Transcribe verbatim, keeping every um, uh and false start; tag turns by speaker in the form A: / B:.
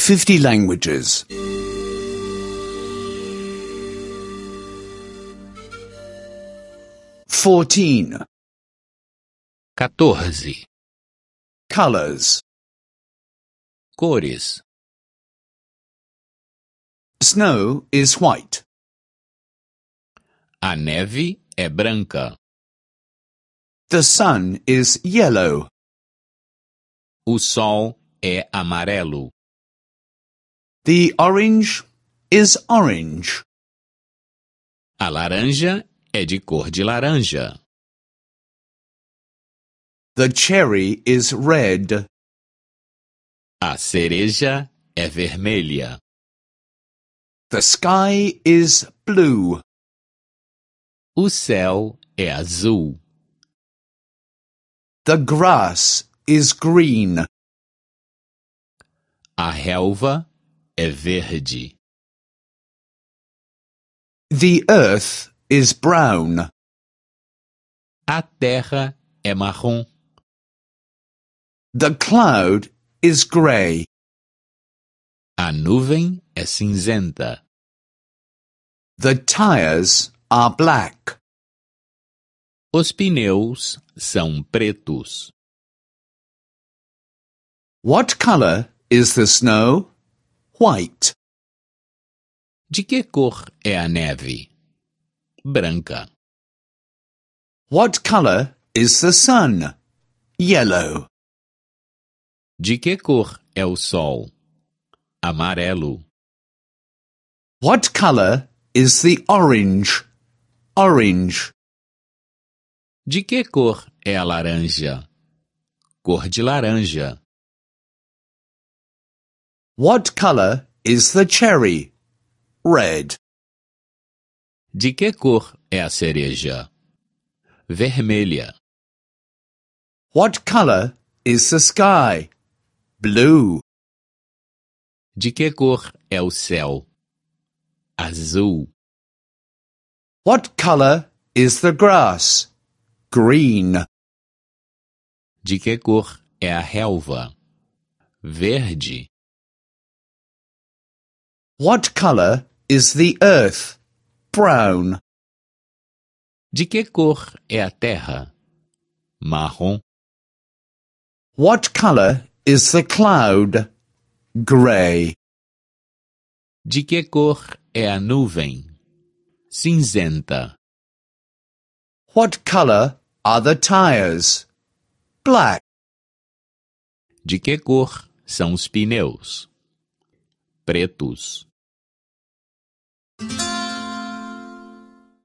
A: fifty languages. Fourteen.
B: quatorze.
A: Colors.
B: Cores.
A: Snow is white.
B: A neve é branca.
A: The sun is yellow.
B: O sol é amarelo.
A: The orange is orange.
B: A laranja é de cor de laranja.
A: The cherry is red.
B: A cereja é vermelha.
A: The sky is blue.
B: O céu é azul.
A: The grass is green.
B: A relva é verde.
A: The earth is brown.
B: A terra é marrom.
A: The cloud is grey.
B: A nuvem é cinzenta.
A: The tires are black.
B: Os pneus são pretos.
A: What color is the snow? White.
B: De que cor é a neve? Branca.
A: What color is the sun? Yellow.
B: De que cor é o sol? Amarelo.
A: What color is the orange? Orange.
B: De que cor é a laranja? Cor de laranja.
A: What color is the cherry? Red.
B: De que cor é a cereja? Vermelha.
A: What color is the sky? Blue.
B: De que cor é o céu? Azul.
A: What color is the grass? Green.
B: De que cor é a relva? Verde.
A: What color is the earth? Brown.
B: De que cor é a terra? Marrom.
A: What color is the cloud? Grey.
B: De que cor é a nuvem? Cinzenta.
A: What color are the tires? Black.
B: De que cor são os pneus? Pretos.